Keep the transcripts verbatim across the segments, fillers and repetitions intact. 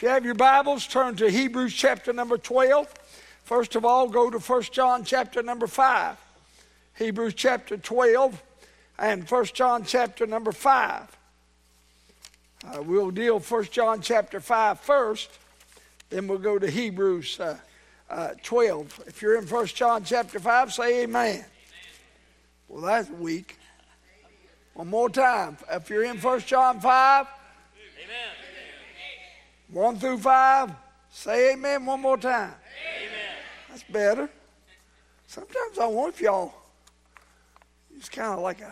you have your Bibles, turn to Hebrews chapter number twelve. First of all, go to First John chapter number five. Hebrews chapter twelve and First John chapter number five. Uh, we'll deal First John chapter five first, then we'll go to Hebrews uh, uh, twelve. If you're in First John chapter five, say amen. Amen. Well, that's weak. One more time. If you're in First John five, amen. one through five, say amen one more time. Amen. That's better. Sometimes I wonder if y'all, it's kind of like a,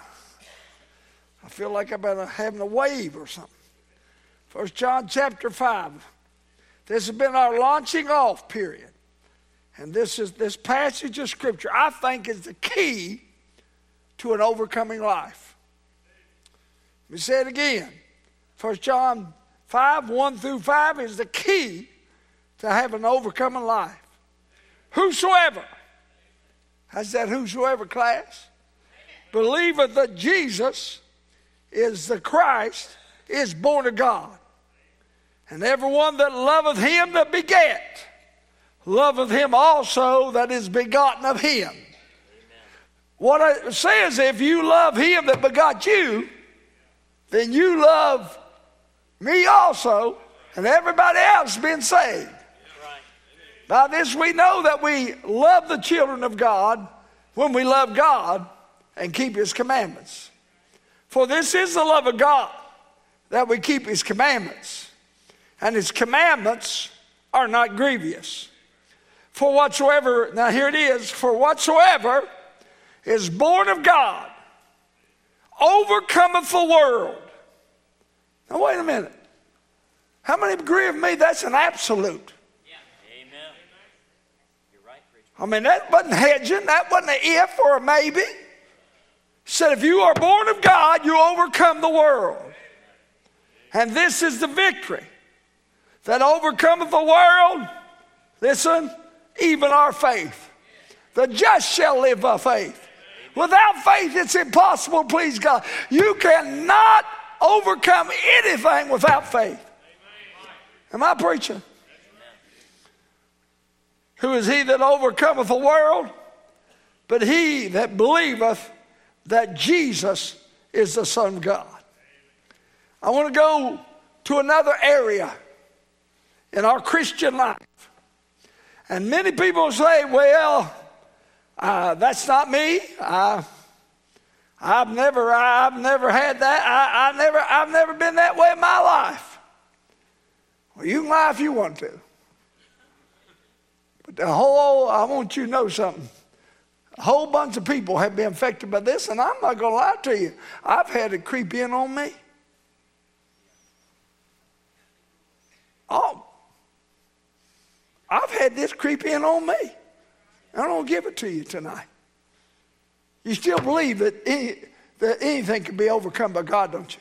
I feel like I'm having a wave or something. First John chapter five. This has been our launching off period. And this is this passage of Scripture, I think, is the key to an overcoming life. Let me say it again. First John five, one through five is the key to have an overcoming life. Whosoever, has that whosoever class? Believeth that Jesus is the Christ is born of God. And everyone that loveth him that begat, loveth him also that is begotten of him. Amen. What it says, if you love him that begot you, then you love me also, and everybody else been saved. Right. By this we know that we love the children of God when we love God and keep his commandments. For this is the love of God, that we keep his commandments. And his commandments are not grievous. For whatsoever, now here it is, for whatsoever is born of God overcometh the world. Now wait a minute. How many agree with me that's an absolute? Yeah. Amen. You're right, preacher. I mean, that wasn't hedging. That wasn't an if or a maybe. It said if you are born of God, you overcome the world. And this is the victory that overcometh the world. Listen, even our faith. The just shall live by faith. Without faith, it's impossible to please God. You cannot overcome anything without faith. Am I preaching? Who is he that overcometh the world? But he that believeth that Jesus is the Son of God. I want to go to another area in our Christian life. And many people say, well, uh, that's not me. I, I've never, I've never had that. I, I never, I've never been that way in my life. Well, you can lie if you want to. But the whole, I want you to know something. A whole bunch of people have been affected by this, and I'm not going to lie to you. I've had it creep in on me. Oh, I've had this creep in on me. I don't give it to you tonight. You still believe that, any, that anything can be overcome by God, don't you?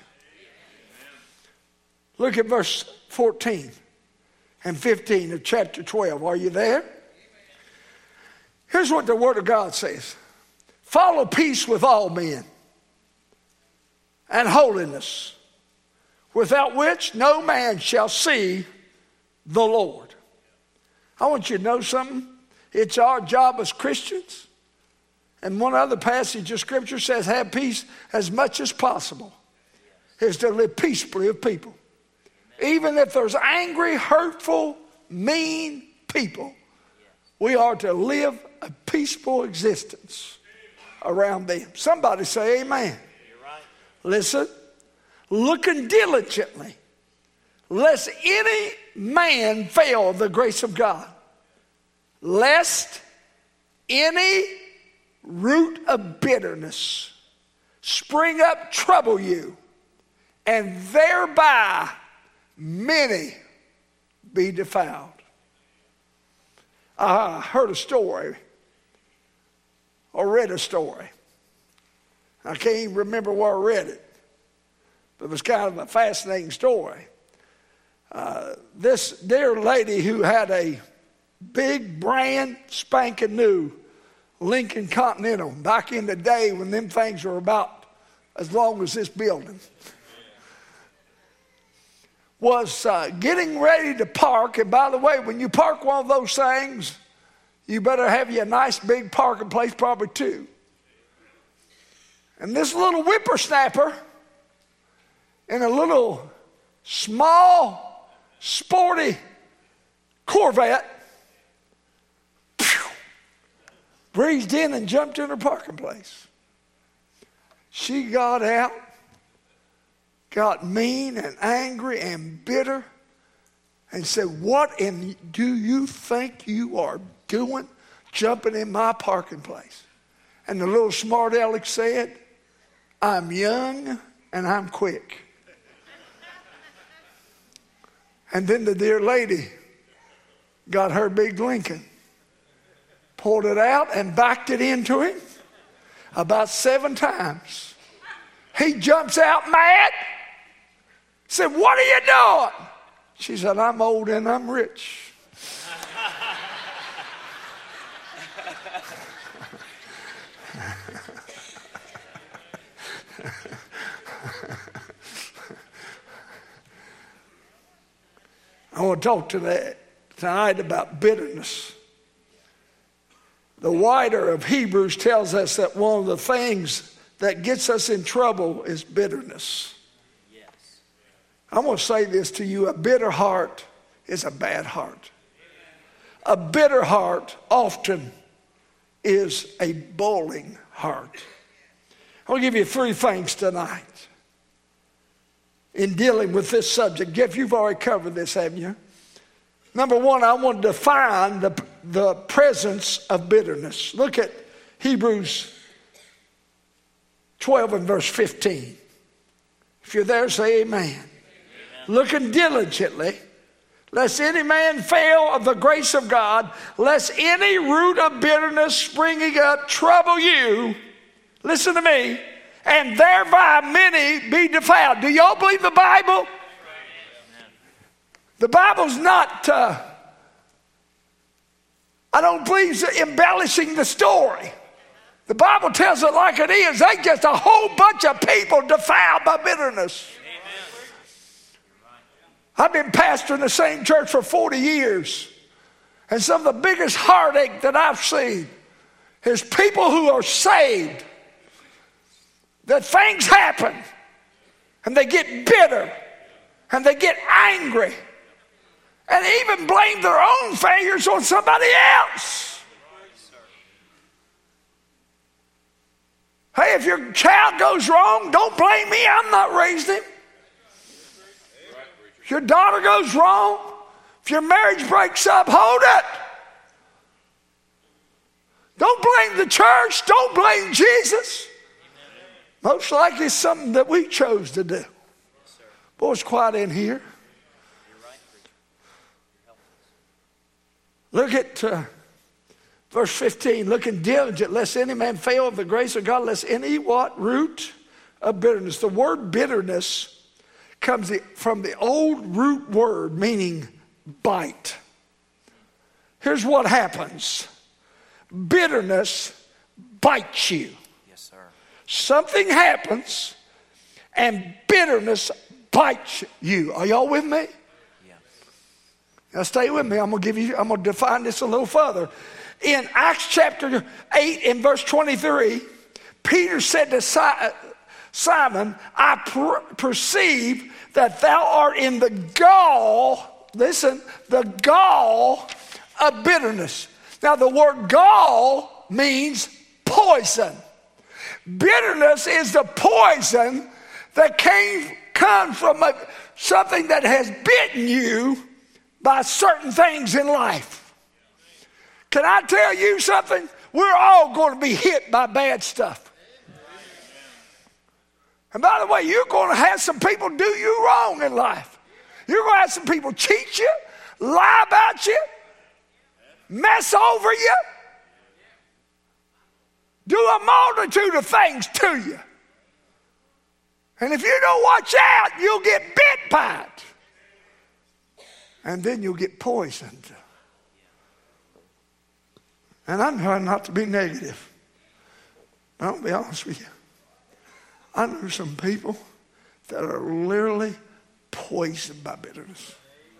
Look at verse fourteen and fifteen of chapter twelve. Are you there? Here's what the Word of God says. Follow peace with all men and holiness, without which no man shall see the Lord. I want you to know something. It's our job as Christians. And one other passage of Scripture says, have peace as much as possible. Is to live peaceably with people. Even if there's angry, hurtful, mean people, we are to live a peaceful existence around them. Somebody say amen. You're right. Listen, looking diligently, lest any man fail the grace of God, lest any root of bitterness spring up, trouble you, and thereby many be defiled. I heard a story or read a story. I can't even remember where I read it, but it was kind of a fascinating story. Uh, this dear lady who had a big brand spanking new Lincoln Continental back in the day when them things were about as long as this building. was uh, getting ready to park. And by the way, when you park one of those things, you better have you a nice big parking place, probably two. And this little whippersnapper in a little small, sporty Corvette breezed in and jumped in her parking place. She got out, got mean and angry and bitter, and said, "What in do you think you are doing jumping in my parking place?" And the little smart aleck said, "I'm young and I'm quick." And then the dear lady got her big Lincoln, pulled it out and backed it into him about seven times. He jumps out mad, said, "What are you doing?" She said, "I'm old and I'm rich." I want to talk to that tonight about bitterness. The writer of Hebrews tells us that one of the things that gets us in trouble is bitterness. Yes. I want to say this to you: a bitter heart is a bad heart. A bitter heart often is a bowling heart. I'll give you three things tonight in dealing with this subject. Jeff, you've already covered this, haven't you? Number one, I want to define the, the presence of bitterness. Look at Hebrews twelve and verse fifteen. If you're there, say amen. Amen. Looking diligently, lest any man fail of the grace of God, lest any root of bitterness springing up trouble you. Listen to me. And thereby many be defiled. Do y'all believe the Bible? The Bible's not, uh, I don't believe embellishing the story. The Bible tells it like it is. They just a whole bunch of people defiled by bitterness. I've been pastoring the same church for forty years. And some of the biggest heartache that I've seen is people who are saved, that things happen and they get bitter and they get angry and even blame their own failures on somebody else. Hey, if your child goes wrong, don't blame me. I'm not raising him. If your daughter goes wrong, if your marriage breaks up, hold it. Don't blame the church. Don't blame Jesus. Most likely it's something that we chose to do. Boy, it's quiet in here. Look at uh, verse fifteen. Looking diligent, lest any man fail of the grace of God, lest any what? Root of bitterness. The word bitterness comes from the old root word meaning bite. Here's what happens. Bitterness bites you. Something happens and bitterness bites you. Are y'all with me? Yeah. Now stay with me. I'm gonna give you, I'm gonna define this a little further. In Acts chapter eight and verse twenty-three, Peter said to Simon, I per- perceive that thou art in the gall, listen, the gall of bitterness. Now the word gall means poison. Bitterness is the poison that came comes from a, something that has bitten you by certain things in life. Can I tell you something? We're all going to be hit by bad stuff. And by the way, you're going to have some people do you wrong in life. You're going to have some people cheat you, lie about you, mess over you, do a multitude of things to you. And if you don't watch out, you'll get bit by it. And then you'll get poisoned. And I'm trying not to be negative. I'll be honest with you. I know some people that are literally poisoned by bitterness.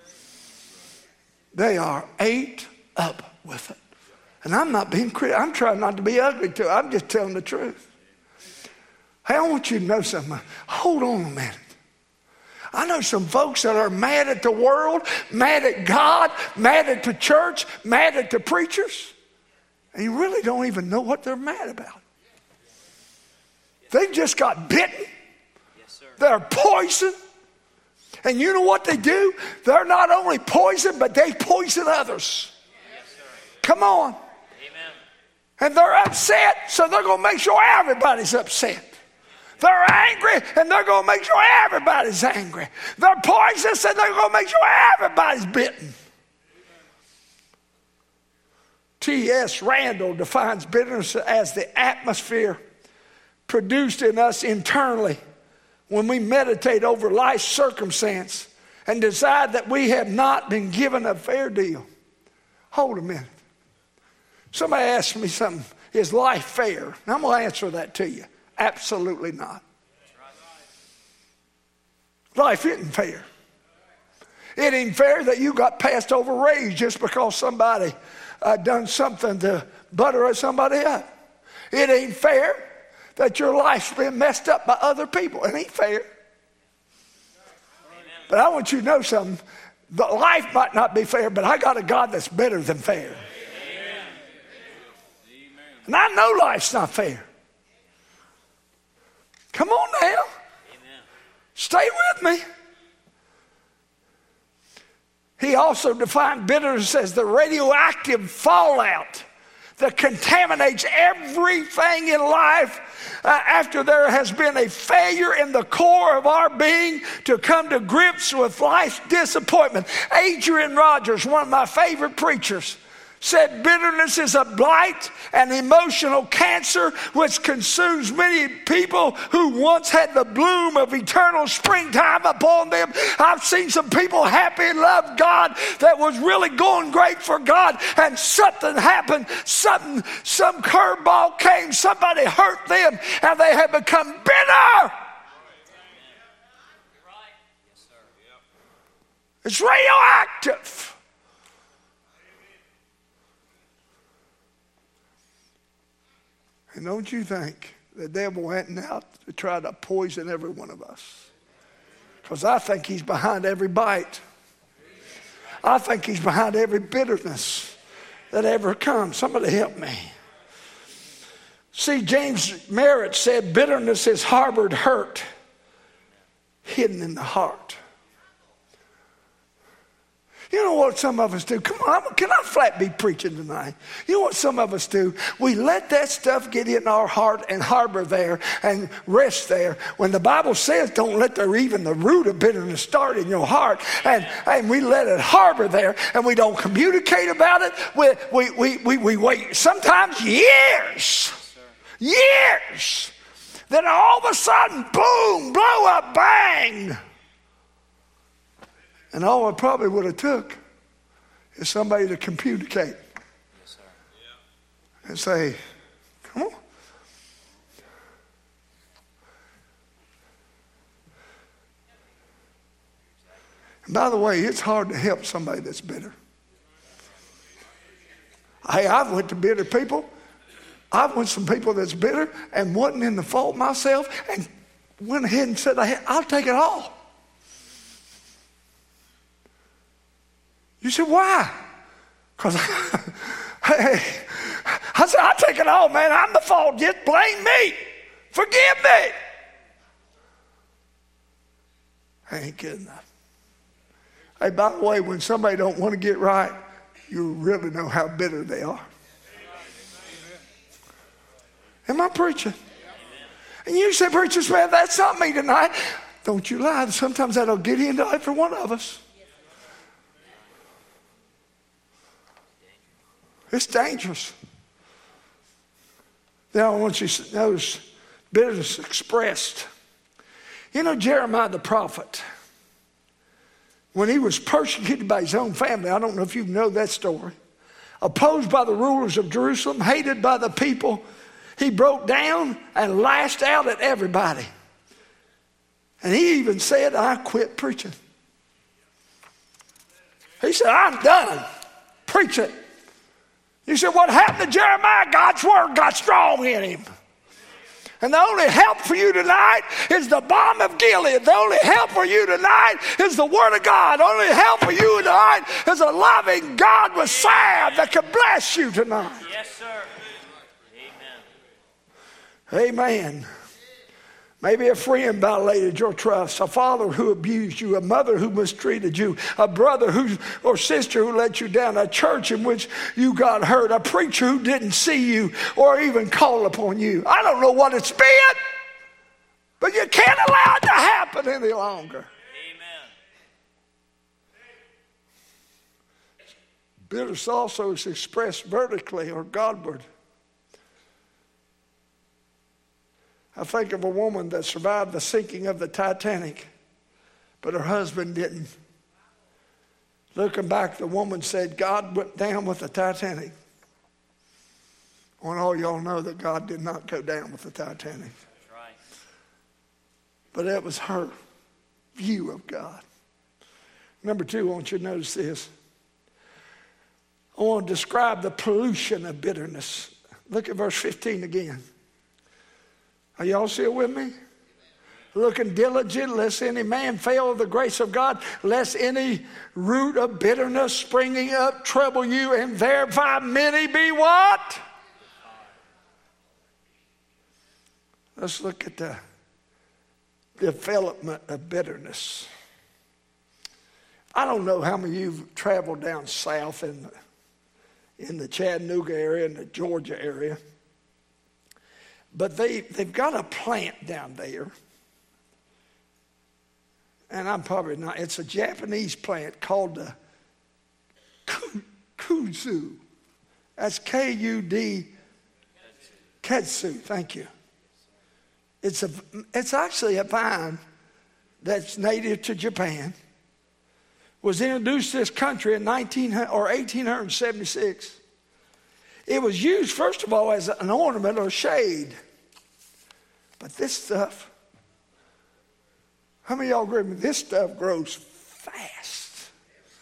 They are ate up with it. And I'm not being critical. I'm trying not to be ugly to it. I'm just telling the truth. Hey, I want you to know something. Hold on a minute. I know some folks that are mad at the world, mad at God, mad at the church, mad at the preachers. And you really don't even know what they're mad about. They just got bitten. They're poisoned. And you know what they do? They're not only poisoned, but they poison others. Come on. And they're upset, so they're going to make sure everybody's upset. They're angry, and they're going to make sure everybody's angry. They're poisonous, and they're going to make sure everybody's bitten. T S Randall defines bitterness as the atmosphere produced in us internally when we meditate over life's circumstance and decide that we have not been given a fair deal. Hold a minute. Somebody asked me something. Is life fair? And I'm going to answer that to you. Absolutely not. Life isn't fair. It ain't fair that you got passed over raised just because somebody uh, done something to butter somebody up. It ain't fair that your life's been messed up by other people. It ain't fair. But I want you to know something. The life might not be fair, but I got a God that's better than fair. And I know life's not fair. Come on now. Amen. Stay with me. He also defined bitterness as the radioactive fallout that contaminates everything in life uh, after there has been a failure in the core of our being to come to grips with life's disappointment. Adrian Rogers, one of my favorite preachers, said bitterness is a blight and emotional cancer which consumes many people who once had the bloom of eternal springtime upon them. I've seen some people happy and love God that was really going great for God, and something happened, something, some curveball came, somebody hurt them, and they have become bitter. It's radioactive. And don't you think the devil went out to try to poison every one of us? Because I think he's behind every bite. I think he's behind every bitterness that ever comes. Somebody help me. See, James Merritt said bitterness is harbored hurt hidden in the heart. You know what some of us do? Come on, can I flat be preaching tonight? You know what some of us do? We let that stuff get in our heart and harbor there and rest there. When the Bible says don't let there even the root of bitterness start in your heart. And, and we let it harbor there and we don't communicate about it. We, we, we, we, we wait sometimes years, years. Then all of a sudden, boom, blow up, bang. And all it probably would have took is somebody to communicate. Yes, sir. And say, come on. And by the way, it's hard to help somebody that's bitter. Hey, I've went to bitter people. I've went to some people that's bitter and wasn't in the fault myself and went ahead and said, I'll take it all. You said, why? Because hey, I said, I'll take it all, man. I'm the fault. Just blame me. Forgive me. I ain't good enough. Hey, by the way, when somebody don't want to get right, you really know how bitter they are. Am I preaching? And you say, preacher, man, that's not me tonight. Don't you lie. Sometimes that'll get into every one of us. It's dangerous. Then I want you to notice bitterness expressed. You know, Jeremiah the prophet, when he was persecuted by his own family, I don't know if you know that story, opposed by the rulers of Jerusalem, hated by the people, he broke down and lashed out at everybody. And he even said, I quit preaching. He said, I'm done. Preach it. You said, what happened to Jeremiah? God's word got strong in him. And the only help for you tonight is the balm of Gilead. The only help for you tonight is the word of God. The only help for you tonight is a loving God with salve that can bless you tonight. Yes, sir. Amen. Amen. Maybe a friend violated your trust, a father who abused you, a mother who mistreated you, a brother who or sister who let you down, a church in which you got hurt, a preacher who didn't see you or even call upon you. I don't know what it's been, but you can't allow it to happen any longer. Amen. Bitterness also is expressed vertically or Godward. I think of a woman that survived the sinking of the Titanic, but her husband didn't. Looking back, the woman said, God went down with the Titanic. I want all y'all know that God did not go down with the Titanic. That's right. But that was her view of God. Number two, I want you to notice this. I want to describe the pollution of bitterness. Look at verse fifteen again. Are y'all still with me? Looking diligent, lest any man fail of the grace of God, lest any root of bitterness springing up trouble you, and thereby many be what? Let's look at the development of bitterness. I don't know how many of you have traveled down south in the, in the Chattanooga area, in the Georgia area. But they, they've got a plant down there. And I'm probably not. It's a Japanese plant called the kudzu. That's K U D. Kudzu, thank you. It's, a, it's actually a vine that's native to Japan. Was introduced to this country in nineteen or eighteen seventy-six. It was used, first of all, as an ornament or shade. But this stuff, how many of y'all agree with me? This stuff grows fast.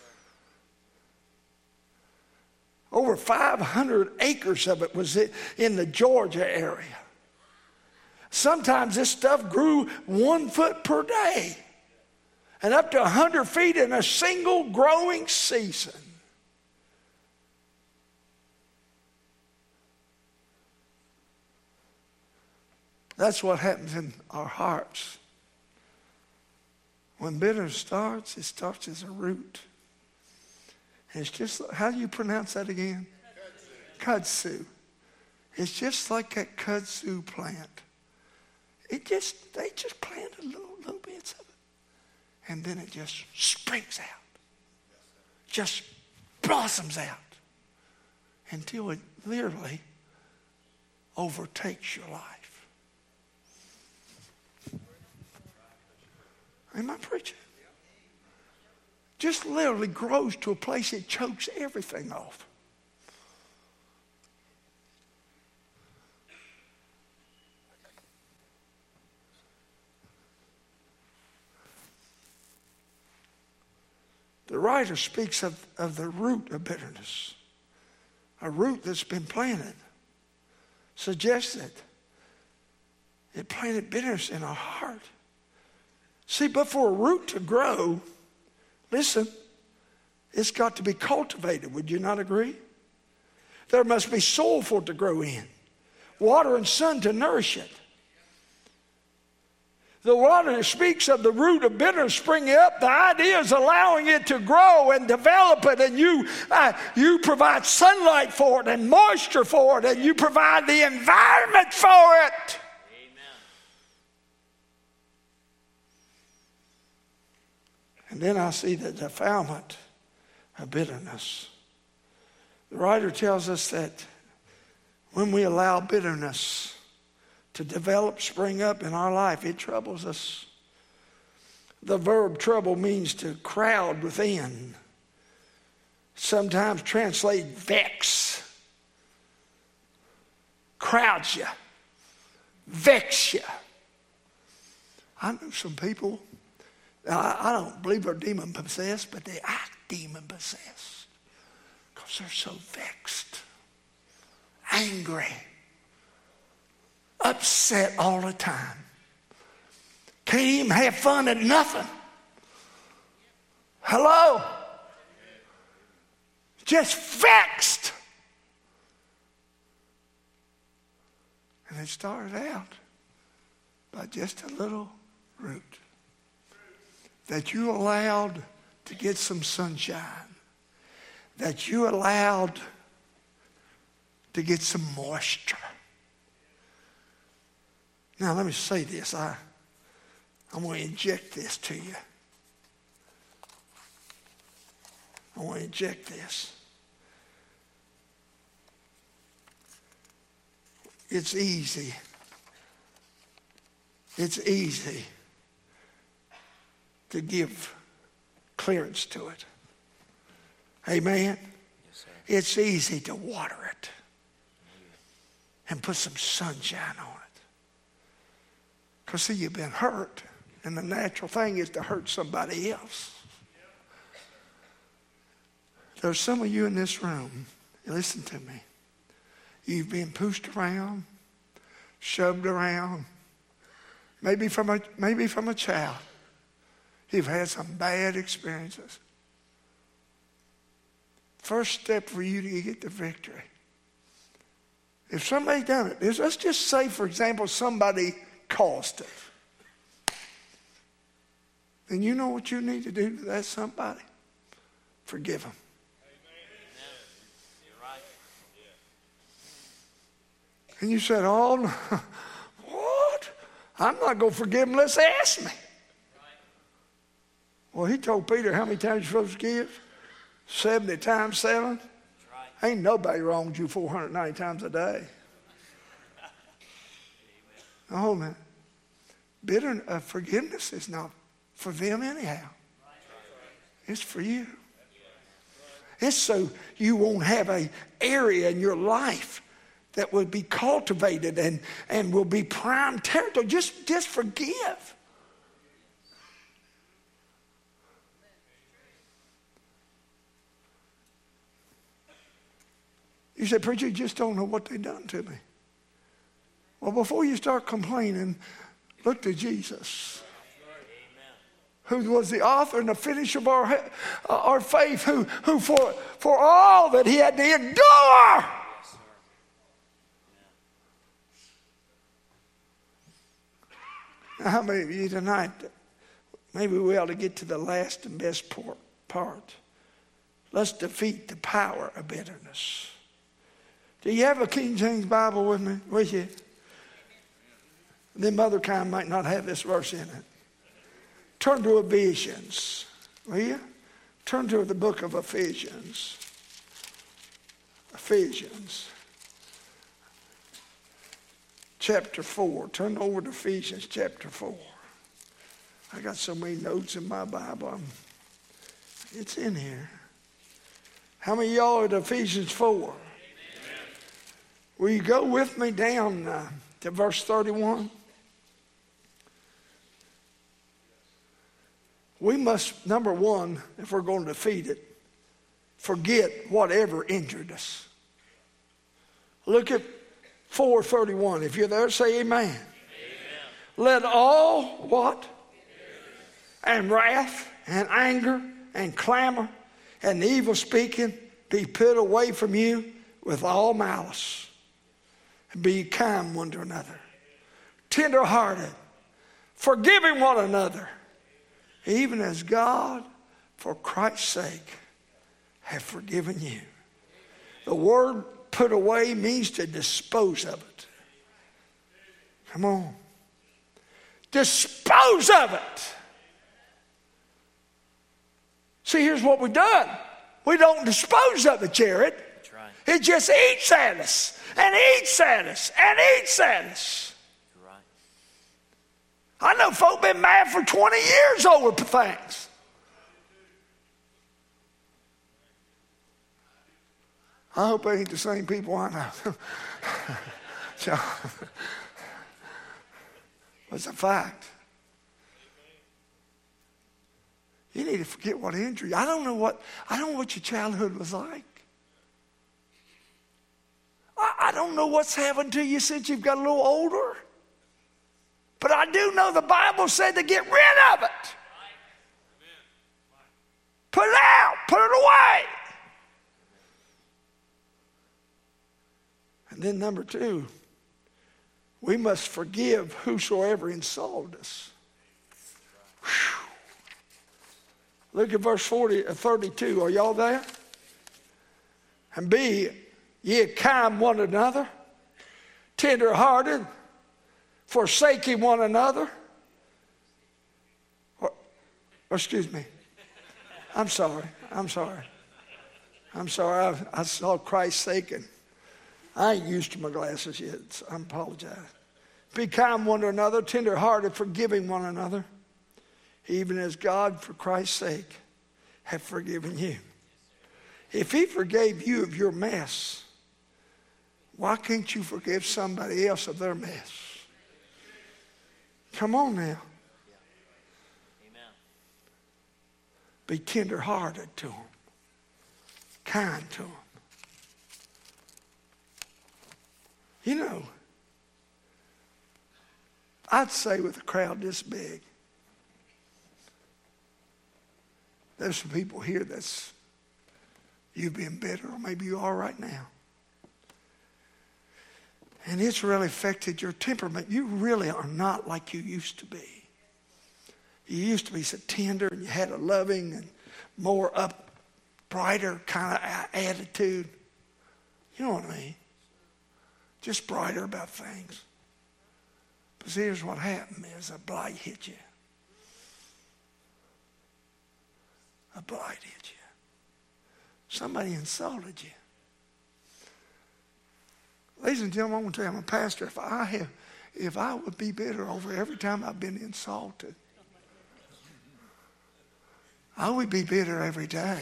Over five hundred acres of it was in the Georgia area. Sometimes this stuff grew one foot per day and up to one hundred feet in a single growing season. That's what happens in our hearts. When bitterness starts, it starts as a root. And it's just, how do you pronounce that again? Kudzu. It's just like that kudzu plant. It just, they just planted little, little bits of it. And then it just springs out. Just blossoms out. Until it literally overtakes your life. Am I preaching? Just literally grows to a place it chokes everything off. The writer speaks of, of the root of bitterness. A root that's been planted. Suggests that it planted bitterness in our heart. See, but for a root to grow, listen, it's got to be cultivated. Would you not agree? There must be soil for it to grow in. Water and sun to nourish it. The water speaks of the root of bitterness springing up. The idea is allowing it to grow and develop it, and you, uh, you provide sunlight for it and moisture for it, and you provide the environment for it. And then I see the defilement of bitterness. The writer tells us that when we allow bitterness to develop, spring up in our life, it troubles us. The verb trouble means to crowd within. Sometimes translate vex. Crowds you. Vex you. I know some people, I, I don't believe they're demon possessed, but they act demon possessed. Because they're so vexed, angry, upset all the time. Can't even have fun at nothing. Hello? Just vexed. And it started out by just a little root that you allowed to get some sunshine, that you allowed to get some moisture. Now let me say this. I, I'm going to inject this to you. I want to inject this. It's easy. It's easy to give clearance to it. Amen? Yes, sir. It's easy to water it and put some sunshine on it. Because see, you've been hurt, and the natural thing is to hurt somebody else. There's some of you in this room, listen to me. You've been pushed around, shoved around, maybe from a, maybe from a child. You've had some bad experiences. First step for you to get the victory. If somebody's done it, is, let's just say, for example, somebody caused it. Then you know what you need to do to that somebody? Forgive them. And you said, oh, no. What? I'm not going to forgive them unless they ask me. Well, he told Peter how many times you're supposed to give? seventy times seven? Right. Ain't nobody wronged you four hundred ninety times a day. Now, hold on a minute. Bitter, uh, forgiveness is not for them anyhow. It's for you. It's so you won't have an area in your life that will be cultivated and, and will be prime territory. Just, just forgive. You say, preacher, you just don't know what they've done to me. Well, before you start complaining, look to Jesus, who was the author and the finisher of our, uh, our faith, who, who for, for all that he had to endure. Now, how many of you tonight, maybe we ought to get to the last and best part. Let's defeat the power of bitterness. Do you have a King James Bible with me? With you? Them other kind might not have this verse in it. Turn to Ephesians, will you? Turn to the book of Ephesians. Ephesians. Chapter four. Turn over to Ephesians chapter four. I got so many notes in my Bible. It's in here. How many of y'all are at Ephesians four? Will you go with me down uh, to verse thirty-one? We must, number one, if we're going to defeat it, forget whatever injured us. Look at four thirty-one. If you're there, say amen. Amen. Let all what? And wrath and anger and clamor and evil speaking be put away from you with all malice. And be kind one to another, tender-hearted, forgiving one another, even as God, for Christ's sake, have forgiven you. The word put away means to dispose of it. Come on. Dispose of it. See, here's what we've done. We don't dispose of it, Jared. That's right. It just eats at us. And eats at us, and eats at us. Right. I know folk been mad for twenty years over things. I hope they ain't the same people I know. So, it's a fact. You need to forget what injured you. I don't know what, I don't know what your childhood was like. I, I don't know what's happened to you since you've got a little older. But I do know the Bible said to get rid of it. Put it out. Put it away. And then number two, we must forgive whosoever insulted us. Whew. Look at verse forty, uh, thirty-two. Are y'all there? And be ye kind one another, tender-hearted, forsaking one another. Or, or excuse me. I'm sorry. I'm sorry. I'm sorry. I, I saw Christ saking. I ain't used to my glasses yet, so I apologize. Be kind one to another, tender-hearted, forgiving one another, even as God, for Christ's sake, have forgiven you. If he forgave you of your mess, why can't you forgive somebody else of their mess? Come on now. Be tender-hearted to them, kind to them. You know, I'd say with a crowd this big, there's some people here that's, you've been bitter, or maybe you are right now. And it's really affected your temperament. You really are not like you used to be. You used to be so tender, and you had a loving and more up, brighter kind of attitude. You know what I mean? Just brighter about things. But see, here's what happened is a blight hit you. A blight hit you. Somebody insulted you. Ladies and gentlemen, I want to tell you, I'm a pastor. If I have, if I would be bitter over every time I've been insulted, I would be bitter every day.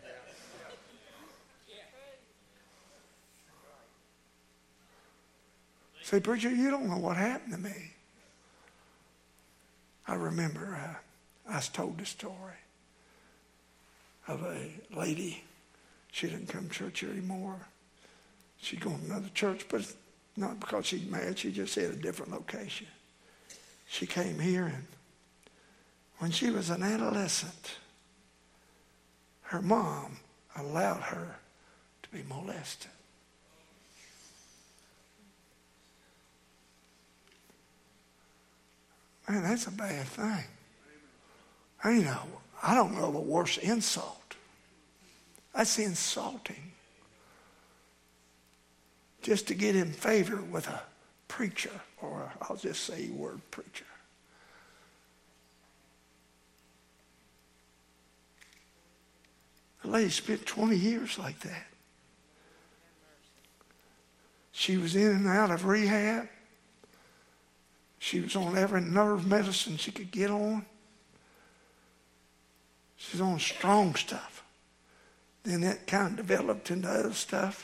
Say, preacher, you don't know what happened to me. I remember uh, I was told the story of a lady. She didn't come to church anymore. She'd go to another church, but not because she's mad. She just had a different location. She came here, and when she was an adolescent, her mom allowed her to be molested. Man, that's a bad thing. I, you know, I don't know of a worse insult. That's insulting. Just to get in favor with a preacher, or I'll just say the word preacher. The lady spent twenty years like that. She was in and out of rehab. She was on every nerve medicine she could get on. She's on strong stuff. Then that kind of developed into other stuff.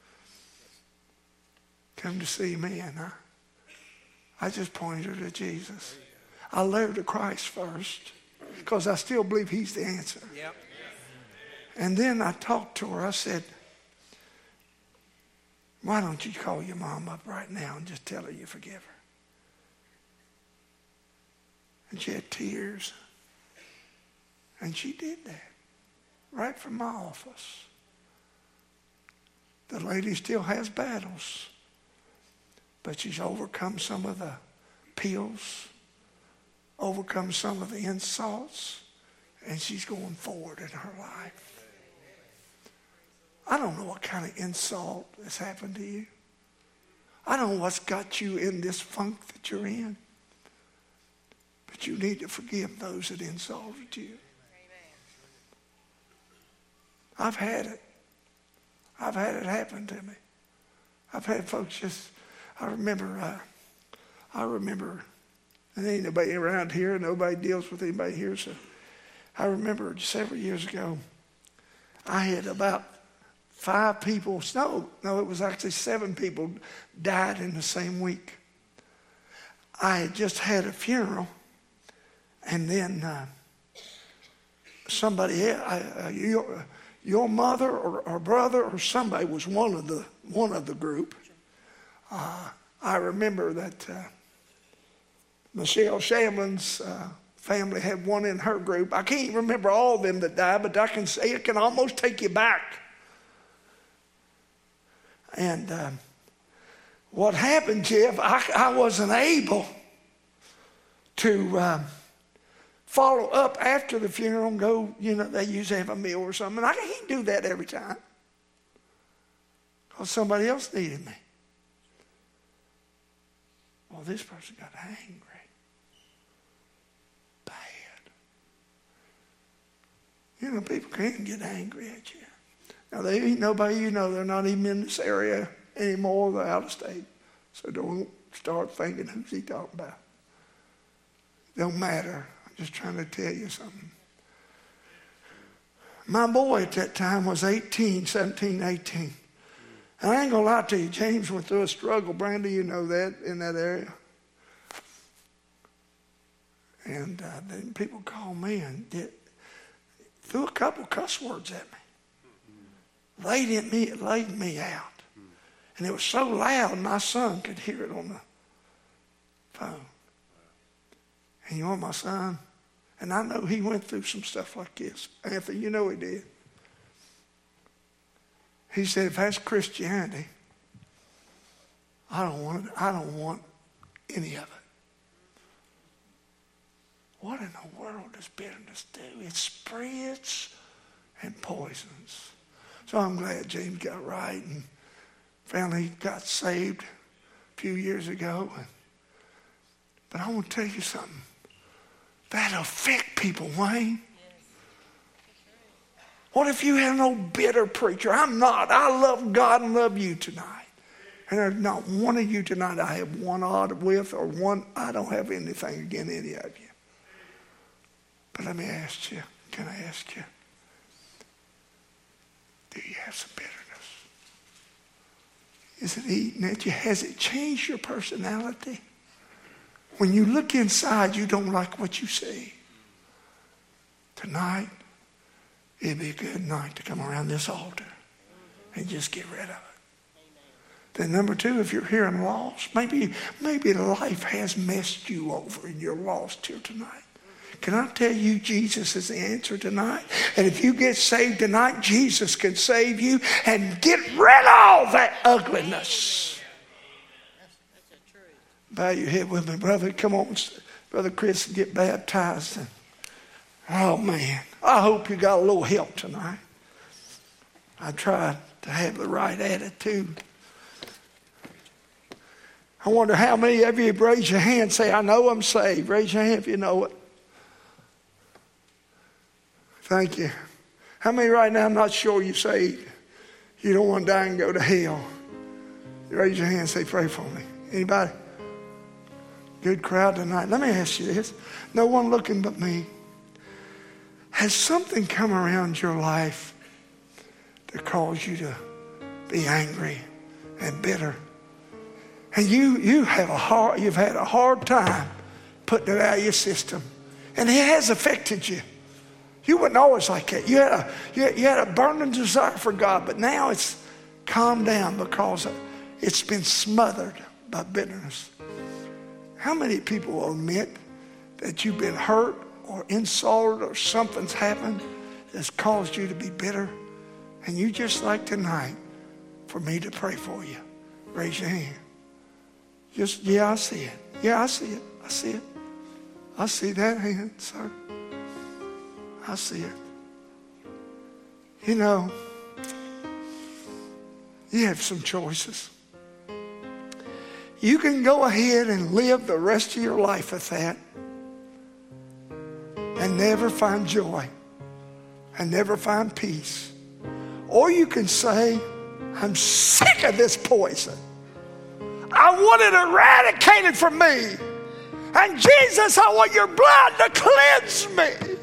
Come to see me, and I, I just pointed her to Jesus. I led her to Christ first, because I still believe he's the answer. Yep. And then I talked to her. I said, why don't you call your mom up right now and just tell her you forgive her? And she had tears. And she did that right from my office. The lady still has battles, but she's overcome some of the pills, overcome some of the insults, and she's going forward in her life. I don't know what kind of insult has happened to you. I don't know what's got you in this funk that you're in. But you need to forgive those that insulted you. I've had it. I've had it happen to me. I've had folks just, I remember, uh, I remember, and there ain't nobody around here, nobody deals with anybody here, so I remember several years ago, I had about five people, no, no, it was actually seven people died in the same week. I had just had a funeral, and then uh, somebody else, uh, your, your mother or, or brother or somebody was one of the one of the group. Uh, I remember that uh, Michelle Shamlin's uh, family had one in her group. I can't remember all of them that died, but I can say it can almost take you back. And uh, what happened, Jeff, I, I wasn't able to uh, follow up after the funeral and go, you know, they usually have a meal or something. I can't do that every time because somebody else needed me. Well, this person got angry. Bad. You know, people can get angry at you. Now, they ain't nobody you know. They're not even in this area anymore. They're out of state. So don't start thinking, who's he talking about? Don't matter. I'm just trying to tell you something. My boy at that time was eighteen, seventeen, eighteen. And I ain't going to lie to you. James went through a struggle. Brandy, you know that, in that area. And uh, then people called me and did, threw a couple cuss words at me. Laid, in me, laid me out. And it was so loud, my son could hear it on the phone. And you know my son? And I know he went through some stuff like this. Anthony, you know he did. He said, if that's Christianity, I don't want it. I don't want any of it. What in the world does bitterness do? It spreads and poisons. So I'm glad James got right and finally got saved a few years ago. But I want to tell you something. That'll affect people, Wayne. What if you had no bitter preacher? I'm not. I love God and love you tonight. And there's not one of you tonight I have one odd with or one, I don't have anything against any of you. But let me ask you, can I ask you, do you have some bitterness? Is it eating at you? Has it changed your personality? When you look inside, you don't like what you see. Tonight, it'd be a good night to come around this altar and just get rid of it. Then number two, if you're here and lost, maybe, maybe life has messed you over and you're lost here tonight. Can I tell you Jesus is the answer tonight? And if you get saved tonight, Jesus can save you and get rid of all that ugliness. Bow your head with me, brother. Come on, Brother Chris, and get baptized. And, oh, man. I hope you got a little help tonight. I tried to have the right attitude. I wonder how many of you raise your hand and say, I know I'm saved. Raise your hand if you know it. Thank you. How many right now, I'm not sure you're saved. You don't want to die and go to hell. Raise your hand and say, pray for me. Anybody? Good crowd tonight. Let me ask you this. No one looking but me. Has something come around your life that caused you to be angry and bitter? And you, you have a hard, you've had a hard time putting it out of your system. And it has affected you. You weren't always like that. You had a, you had, you had a burning desire for God, but now it's calmed down because it's been smothered by bitterness. How many people will admit that you've been hurt or insulted or something's happened that's caused you to be bitter? And you just like tonight for me to pray for you. Raise your hand. Just, yeah, I see it. Yeah, I see it. I see it. I see that hand, sir. I see it. You know, you have some choices. You can go ahead and live the rest of your life with that and never find joy and never find peace. Or you can say, I'm sick of this poison. I want it eradicated from me. And Jesus, I want your blood to cleanse me.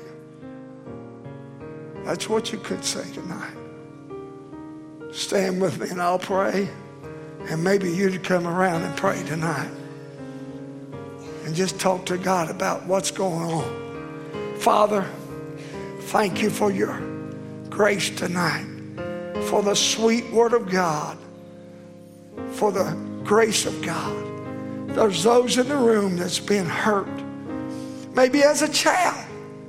That's what you could say tonight. Stand with me and I'll pray. And maybe you'd come around and pray tonight. And just talk to God about what's going on. Father, Thank you for your grace tonight, for the sweet word of God, for the grace of God. There's those in the room that's been hurt, maybe as a child.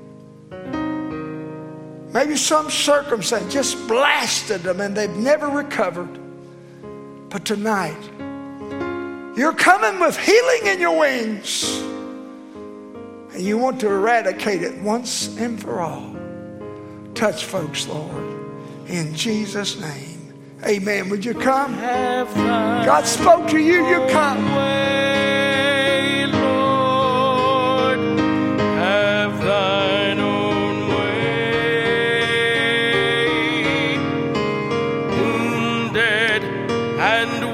Maybe some circumstance just blasted them and they've never recovered. But tonight, you're coming with healing in your wings. And you want to eradicate it once and for all. Touch folks, Lord. In Jesus' name. Amen. Would you come? God spoke to you, you come. Way, Lord, have thine own way. Wounded and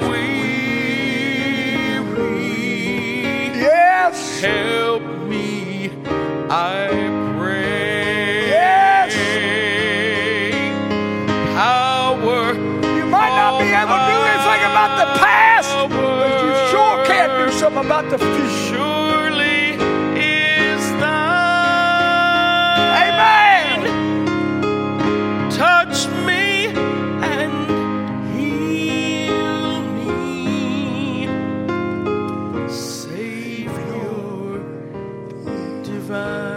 weary. Yes. Help me, I pray. Yes. Power. You might not be able to do anything about the past, but you sure can do something about the future. Surely is thine. Amen. Touch me and heal me, Savior divine.